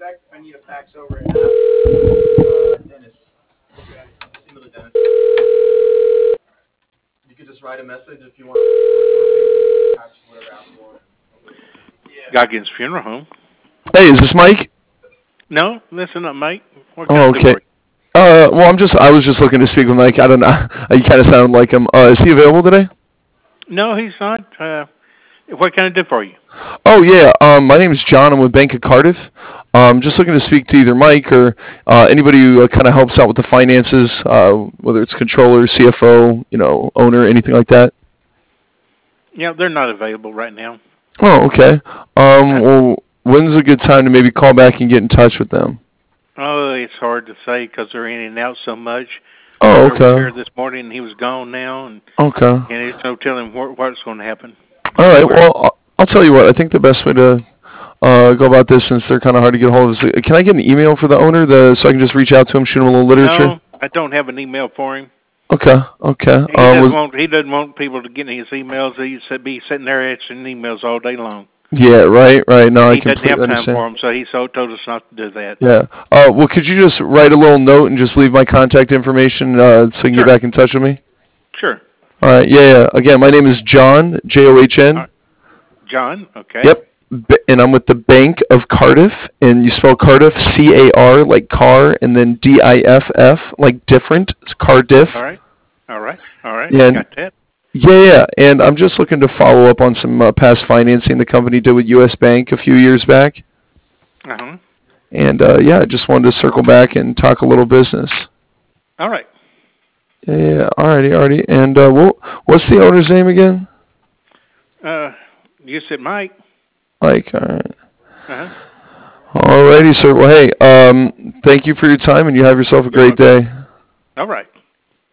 Goggins Funeral Home. Hey, is this Mike? No, listen up, Mike. What can I Oh, do okay. for you? Well, I was just looking to speak with Mike. I don't know. You kind of sound like him. Is he available today? No, he's not. What can I do for you? Oh, yeah. My name is John. I'm with Bank of Cardiff. Just looking to speak to either Mike or anybody who kind of helps out with the finances, whether it's controller, CFO, owner, anything like that. Yeah, they're not available right now. Oh, okay. Uh, Well, when's a good time to maybe call back and get in touch with them? Oh, it's hard to say because they're in and out so much. Oh, Owner was okay. here this morning and he was gone now, and Okay. there's no telling what's going to happen All or right. where. Well, I'll tell you what. I think the best way to go about this, since they're kind of hard to get a hold of, is can I get an email for the owner, so I can just reach out to him, shoot him a little literature? No, I don't have an email for him. Okay. Okay. Was He doesn't want people to get his emails. He'd be sitting there answering emails all day long. Yeah. Right. Right. No, I He doesn't completely have time understand. for them, so he told us not to do that. Yeah. Well, could you just write a little note and just leave my contact information so you can get Sure, back in touch with me? sure. All right. Yeah. Yeah. Again, my name is John, All John. right. John, okay. Yep. And I'm with the Bank of Cardiff, and you spell Cardiff CAR like car, and then DIFF like different. It's All Cardiff. right. All right. All right. Yeah, I and got that. yeah, yeah. And I'm just looking to follow up on some past financing the company did with U.S. Bank a few years back. Uh-huh. And yeah, I just wanted to circle back and talk a little business. All right. Yeah, yeah. Alrighty, alrighty. And what's the owner's name again? Uh, you said Mike. Like, all right. Uh-huh. Alrighty, sir. Well, hey, thank you for your time, and you have yourself a You're great welcome. day. All right.